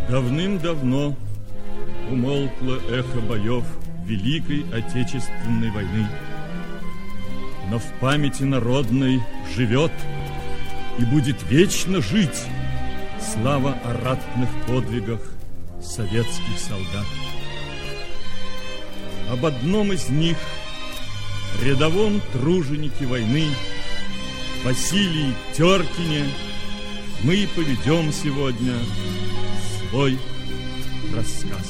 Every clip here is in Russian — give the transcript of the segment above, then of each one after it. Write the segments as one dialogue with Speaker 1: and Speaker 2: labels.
Speaker 1: Давным-давно умолкло эхо боев Великой Отечественной войны. Но в памяти народной живет и будет вечно жить слава о ратных подвигах советских солдат. Об одном из них, рядовом труженике войны, Василии Теркине, мы и поведем сегодня свой рассказ.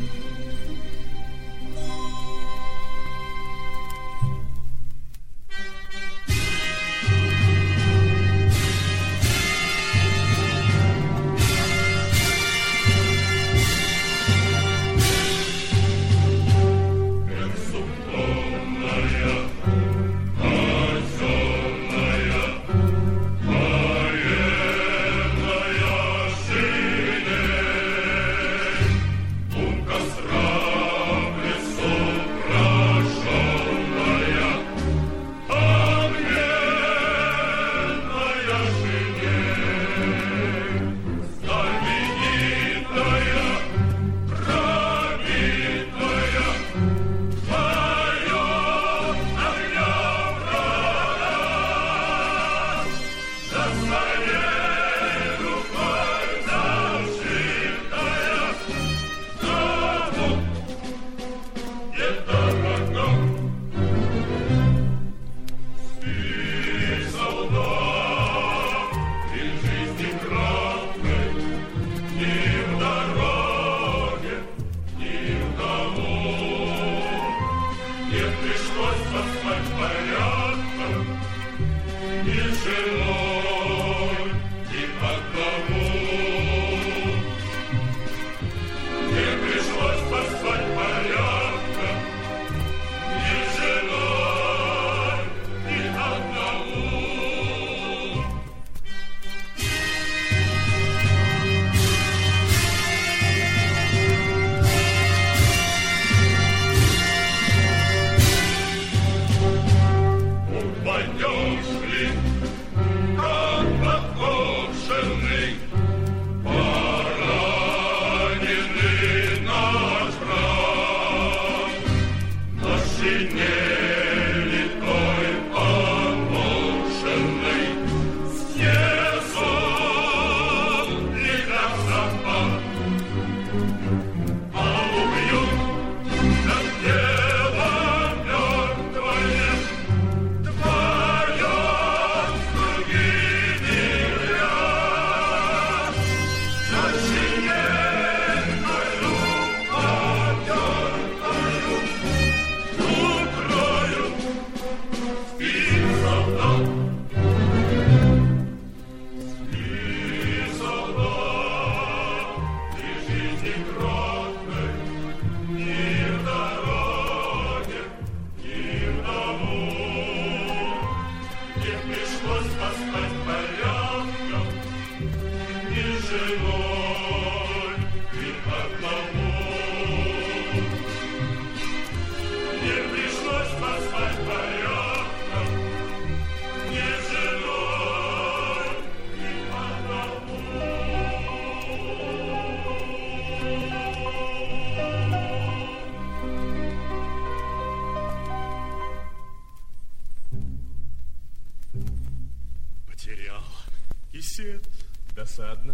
Speaker 2: Кисет, досадно.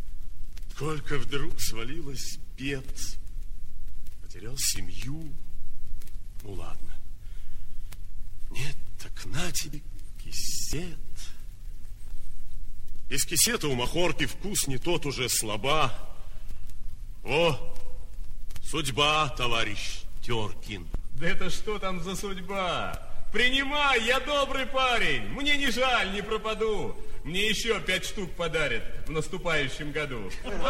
Speaker 2: Только вдруг свалилась бед. Потерял семью. Ну ладно. Нет, так на тебе кисет. Из кисета у махорки вкус не тот уже слаба. О, судьба, товарищ Теркин.
Speaker 3: Да это что там за судьба? Принимай, я добрый парень. Мне не жаль, не пропаду. Мне еще 5 штук подарят в наступающем году.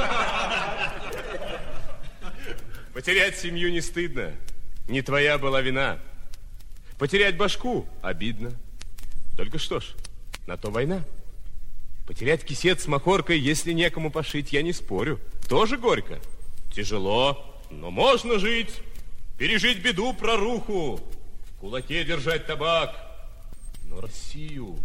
Speaker 3: Потерять семью не стыдно. Не твоя была вина. Потерять башку обидно. Только что ж, на то война. Потерять кисет с махоркой, если некому пошить, я не спорю. Тоже горько. Тяжело, но можно жить. Пережить беду, проруху. В кулаке держать табак. Но Россию,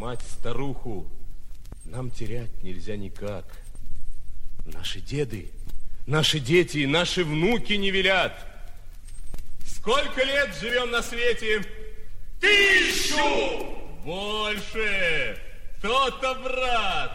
Speaker 3: мать-старуху, нам терять нельзя никак. Наши деды Наши дети и наши внуки не велят. Сколько лет живем на свете?
Speaker 2: 1000!
Speaker 3: Больше! То-то, брат!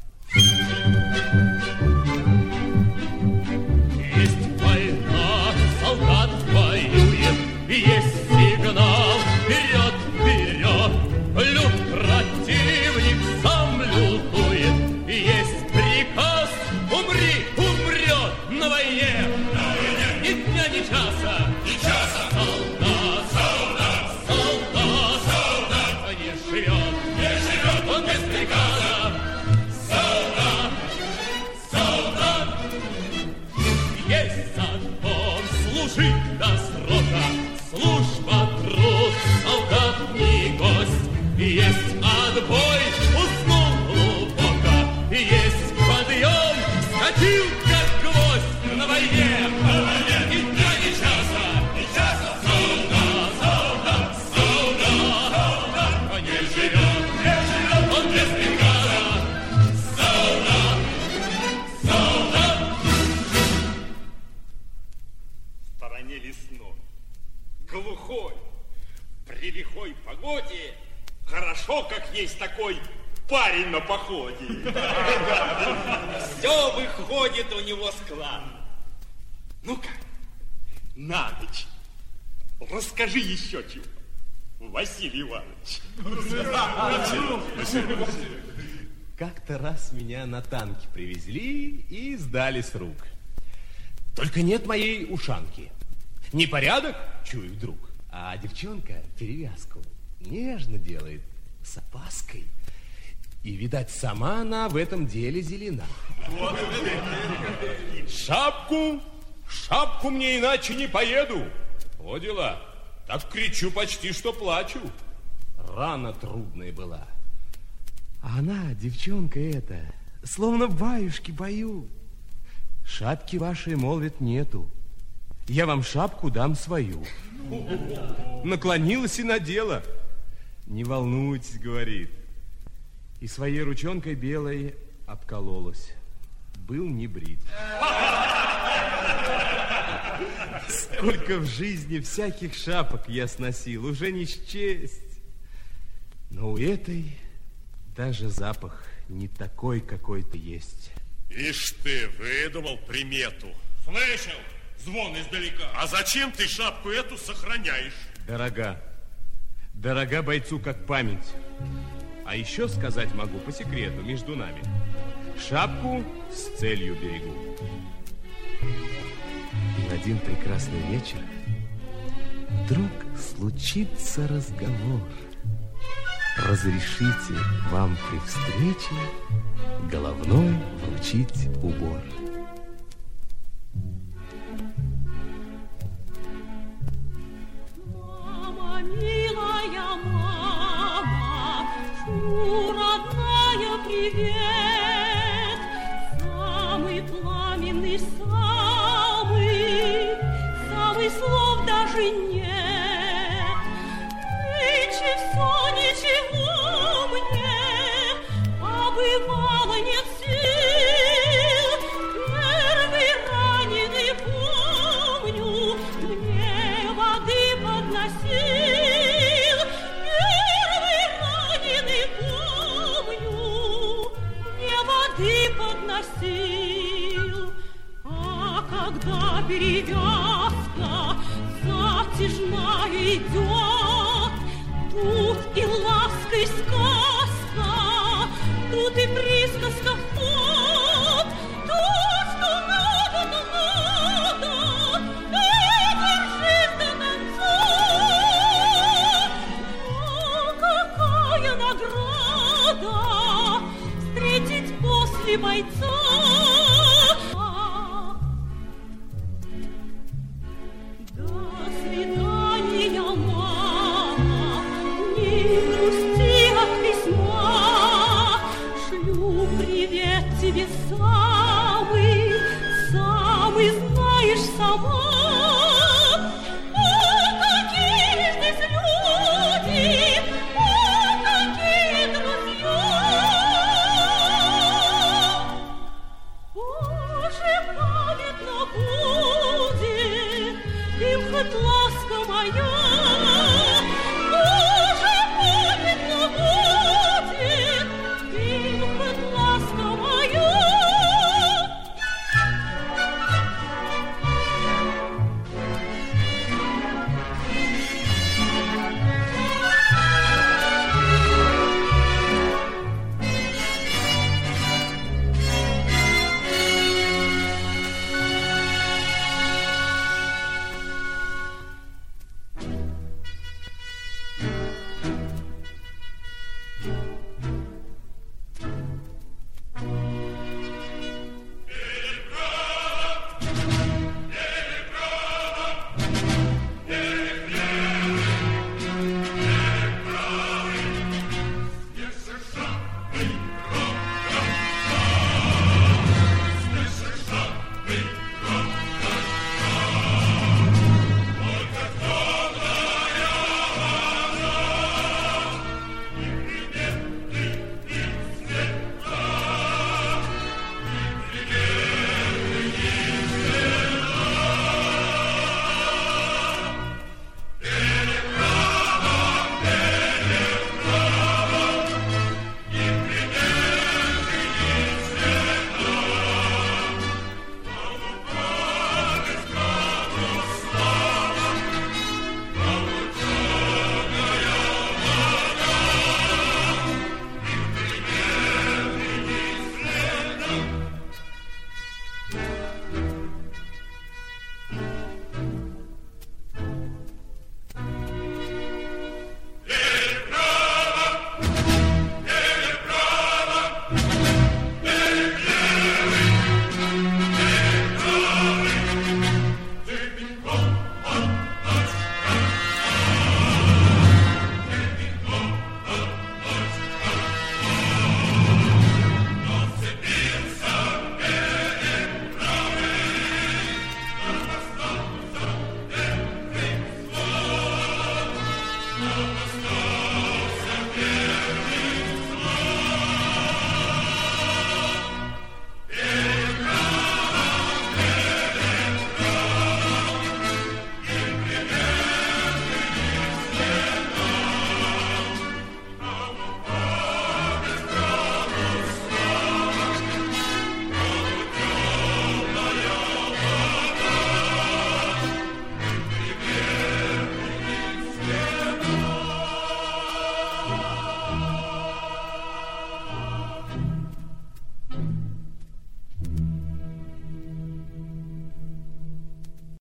Speaker 4: Есть война, солдат воюет, есть сигнал, вперед, вперед. Люд противник сам лютует, есть приказ, умри, умрет на войне. Ни дня, ни часа, солдат, солдат, солдат, солдат не живет, он без приказа. Солдат, солдат, есть закон, служить до срока, служба, труд, солдат не гость. Есть отбой, уснул глубоко, есть подъем, скатил как гвоздь на войне. Ни дня, ни часа, солдат, солдат, солдат, он не живет, он без приказа. Солдат, солдат.
Speaker 5: В стороне лесной, глухой, при лихой погоде хорошо, как есть такой парень на походе. Все выходит у него складно. Ну-ка, на ночь расскажи еще чего, Василий Иванович.
Speaker 3: Как-то раз меня на танке привезли и сдали с рук. Только нет моей ушанки. Непорядок, чую вдруг. А девчонка перевязку нежно делает, с опаской. И, видать, сама она в этом деле зелена. Шапку мне иначе не поеду. О, дела. Так кричу почти, что плачу. Рана трудная была. А она, девчонка эта, словно баюшки бою. Шапки вашей, молвит, нету. Я вам шапку дам свою. Наклонилась и надела. Не волнуйтесь, говорит. И своей ручонкой белой обкололась. Был не брит. Сколько в жизни всяких шапок я сносил, уже не счесть. Но у этой даже запах не такой какой-то есть.
Speaker 2: Ишь ты, выдумал примету.
Speaker 5: Слышал? Звон издалека.
Speaker 2: А зачем ты шапку эту сохраняешь?
Speaker 3: Дорога бойцу как память. А еще сказать могу по секрету между нами. Шапку с целью берегу. И в один прекрасный вечер вдруг случится разговор. Разрешите вам при встрече головной вручить убор.
Speaker 6: Мама, милая мама, шу, родная, привет. Самый пламенный, самый слов даже нет. Нынче все ничего мне, побывало нет сил. Первый раненый, помню, мне воды подносил. Первый раненый, помню, мне воды подносил. А когда перевязка затяжная идет, тут и ласка, и сказка, тут и присказка вход. То, что надо, этим жизнь до конца. Но какая награда встретить после бойца. До свидания, мама, не грусти от письма. Шлю привет тебе самый, знаешь сама. О, какие здесь люди, о, какие друзья. Боже, память светло